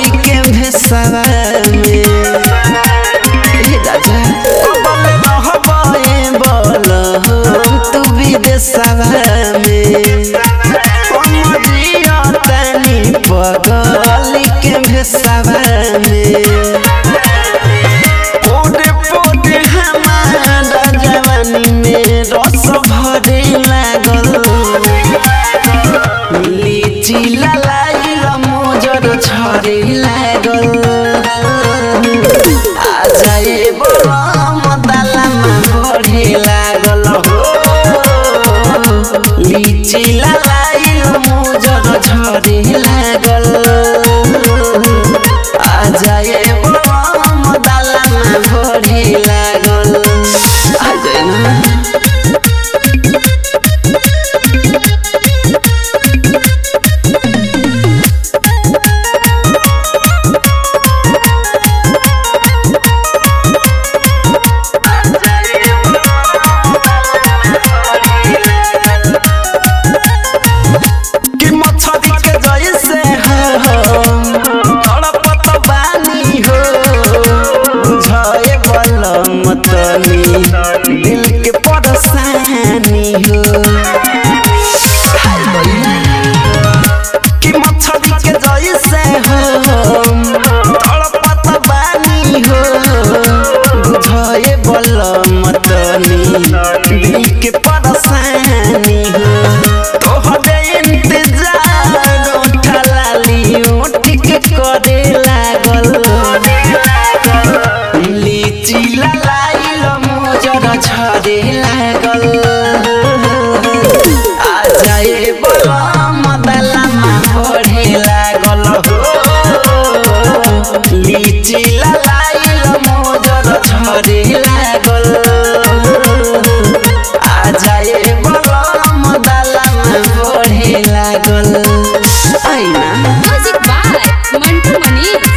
पगली के भेसवा में राजा बोल तू विदेशवा में तनी पगली के भेसवा में पोटे पोटे हमारा जवानी में रस भरे लागल लीची ललाई मोजर छरे लागल आ जाए बलम दालामा बढ़े लागल लीची ललाई मोजर छरे लागल आ जाए बलम दालामा बढ़े लागल आ जाए ना दिल के परेशानी हो कि मछली के जैसे हो तड़पत बानी हो बुझाए बलम तनी दिल के परेशानी हो तोहरे इंतजार उठा लाली उठ के करे लागल लीची ललाई छरे लागल आ जाए बलम दालामा बढ़े लागल लीची ललाई मोजर छरे लागल आ जाए बलम दालामा बढ़े लागल आइना music by Mantu Manish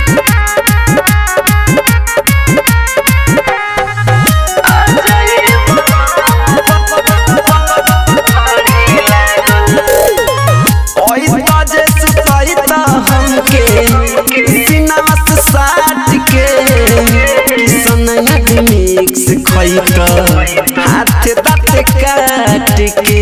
mix खैत हाथ दाँत काट के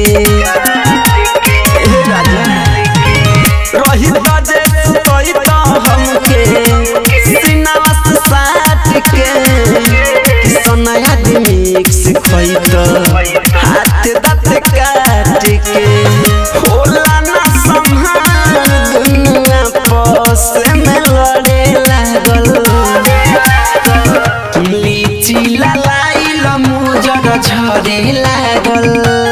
रही बजे सुतैत हमके सीनावा से साट के किसनया मिक्स खैत हाथ दाँत काट के होला ना संहार दुनिया पस में लड़े लागल लीची ललाई मोजर झरे लागल